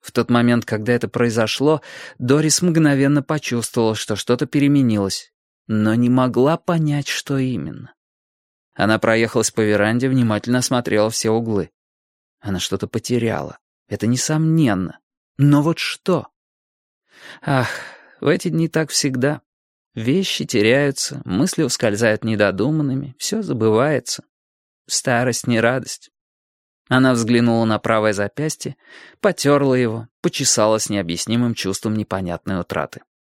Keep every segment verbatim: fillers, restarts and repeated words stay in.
В тот момент, когда это произошло, Дорис мгновенно почувствовала, что что-то переменилось, но не могла понять, что именно. Она проехалась по веранде, внимательно осмотрела все углы. Она что-то потеряла. Это несомненно. Но вот что? Ах, в эти дни так всегда. Вещи теряются, мысли ускользают недодуманными, все забывается. Старость не радость. Она взглянула на правое запястье, потерла его, почесала с необъяснимым чувством непонятной утраты.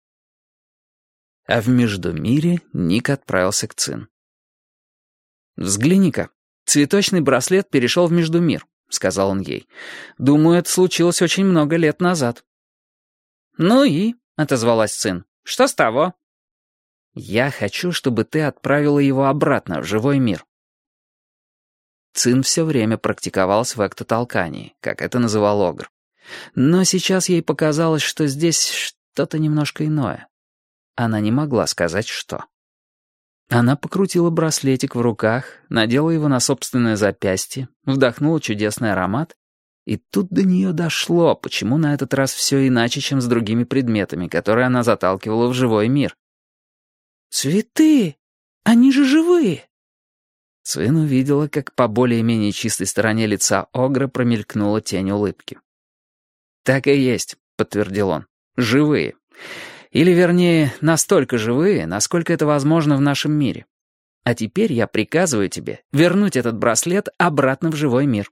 А в Междумире Ник отправился к Цин. «Взгляни-ка, цветочный браслет перешел в Междумир», — сказал он ей. «Думаю, это случилось очень много лет назад». «Ну и?» — отозвалась Цин. «Что с того?» «Я хочу, чтобы ты отправила его обратно в живой мир». Цин все время практиковалась в эктотолкании, как это называл Огр. Но сейчас ей показалось, что здесь что-то немножко иное. Она не могла сказать, что. Она покрутила браслетик в руках, надела его на собственное запястье, вдохнула чудесный аромат, и тут до нее дошло, почему на этот раз все иначе, чем с другими предметами, которые она заталкивала в живой мир. «Цветы! Они же живые!» Цин увидела, как по более-менее чистой стороне лица Огра промелькнула тень улыбки. «Так и есть», — подтвердил он, — «живые. Или, вернее, настолько живые, насколько это возможно в нашем мире. А теперь я приказываю тебе вернуть этот браслет обратно в живой мир».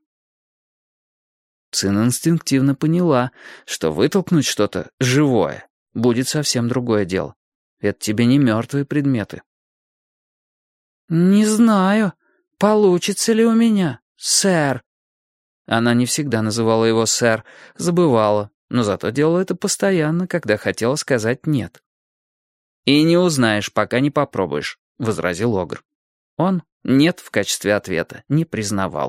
Цин инстинктивно поняла, что вытолкнуть что-то живое будет совсем другое дело. Это тебе не мертвые предметы. «Не знаю, получится ли у меня, сэр». Она не всегда называла его «сэр», забывала, но зато делала это постоянно, когда хотела сказать «нет». «И не узнаешь, пока не попробуешь», — возразил Огр. Он «нет» в качестве ответа не признавал.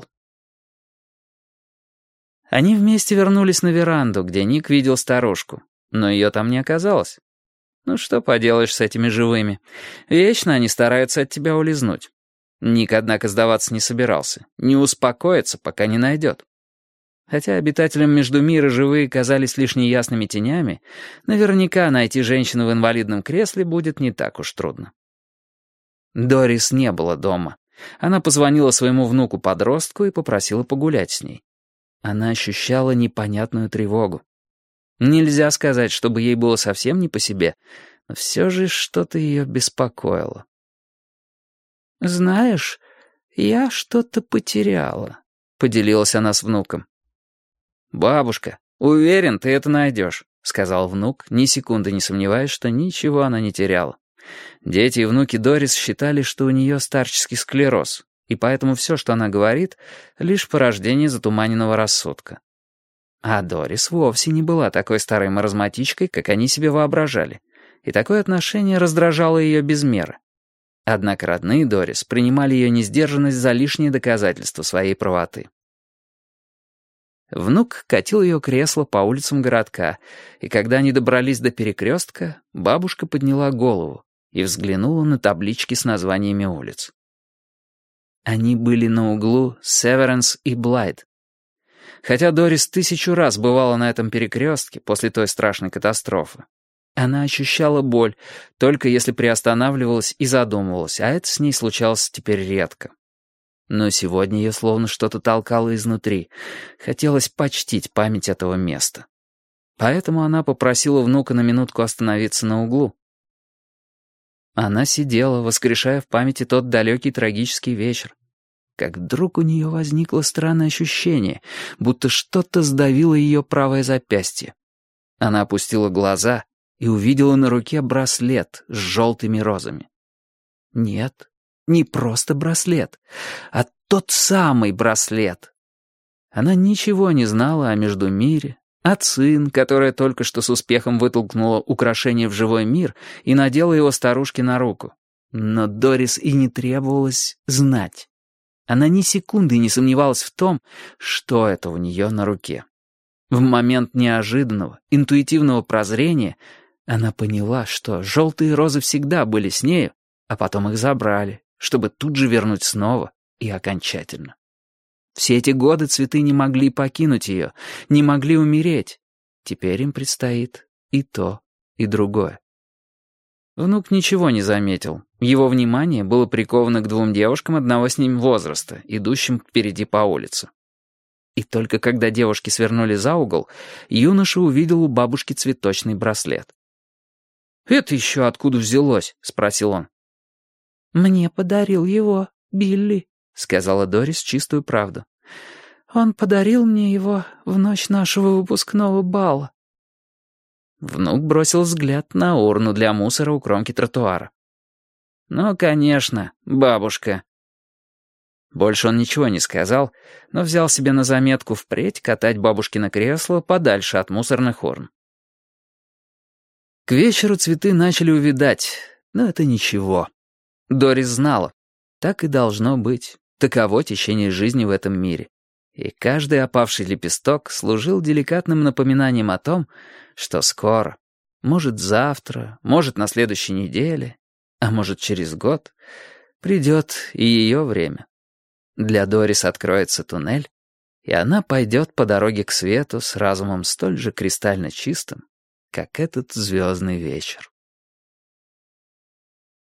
Они вместе вернулись на веранду, где Ник видел старушку, но ее там не оказалось. Ну что поделаешь с этими живыми? Вечно они стараются от тебя улизнуть. Ник, однако, сдаваться не собирался, не успокоится, пока не найдет. Хотя обитателям Междумира живые казались лишь неясными тенями, наверняка найти женщину в инвалидном кресле будет не так уж трудно. Дорис не было дома. Она позвонила своему внуку-подростку и попросила погулять с ней. Она ощущала непонятную тревогу. Нельзя сказать, чтобы ей было совсем не по себе, но все же что-то ее беспокоило. «Знаешь, я что-то потеряла», — поделилась она с внуком. «Бабушка, уверен, ты это найдешь», — сказал внук, ни секунды не сомневаясь, что ничего она не теряла. Дети и внуки Дорис считали, что у нее старческий склероз, и поэтому все, что она говорит, лишь порождение затуманенного рассудка. А Дорис вовсе не была такой старой маразматичкой, как они себе воображали, и такое отношение раздражало ее без меры. Однако родные Дорис принимали ее несдержанность за лишнее доказательство своей правоты. Внук катил ее кресло по улицам городка, и когда они добрались до перекрестка, бабушка подняла голову и взглянула на таблички с названиями улиц. Они были на углу Северенс и Блайт. Хотя Дорис тысячу раз бывала на этом перекрестке после той страшной катастрофы, она ощущала боль, только если приостанавливалась и задумывалась, а это с ней случалось теперь редко. Но сегодня ее словно что-то толкало изнутри. Хотелось почтить память этого места. Поэтому она попросила внука на минутку остановиться на углу. Она сидела, воскрешая в памяти тот далекий трагический вечер. Как вдруг у нее возникло странное ощущение, будто что-то сдавило ее правое запястье. Она опустила глаза и увидела на руке браслет с желтыми розами. Нет, не просто браслет, а тот самый браслет. Она ничего не знала о Междумире, о Цин, которая только что с успехом вытолкнула украшение в живой мир и надела его старушке на руку. Но Дорис и не требовалось знать. Она ни секунды не сомневалась в том, что это у нее на руке. В момент неожиданного, интуитивного прозрения она поняла, что желтые розы всегда были с нею, а потом их забрали, чтобы тут же вернуть снова и окончательно. Все эти годы цветы не могли покинуть ее, не могли умереть. теперь им предстоит и то, и другое. Внук ничего не заметил. Его внимание было приковано к двум девушкам одного с ним возраста, идущим впереди по улице. И только когда девушки свернули за угол, юноша увидел у бабушки цветочный браслет. «Это еще откуда взялось?» — спросил он. «Мне подарил его Билли», — сказала Дорис чистую правду. «Он подарил мне его в ночь нашего выпускного бала». Внук бросил взгляд на урну для мусора у кромки тротуара. «Ну, конечно, бабушка». Больше он ничего не сказал, но взял себе на заметку впредь катать бабушкино кресло подальше от мусорных урн. К вечеру цветы начали увядать, но это ничего. Дорис знала, так и должно быть, таково течение жизни в этом мире. И каждый опавший лепесток служил деликатным напоминанием о том, что скоро, может завтра, может на следующей неделе, а может через год, придет и ее время. Для Дорис откроется туннель, и она пойдет по дороге к свету с разумом столь же кристально чистым, как этот звездный вечер.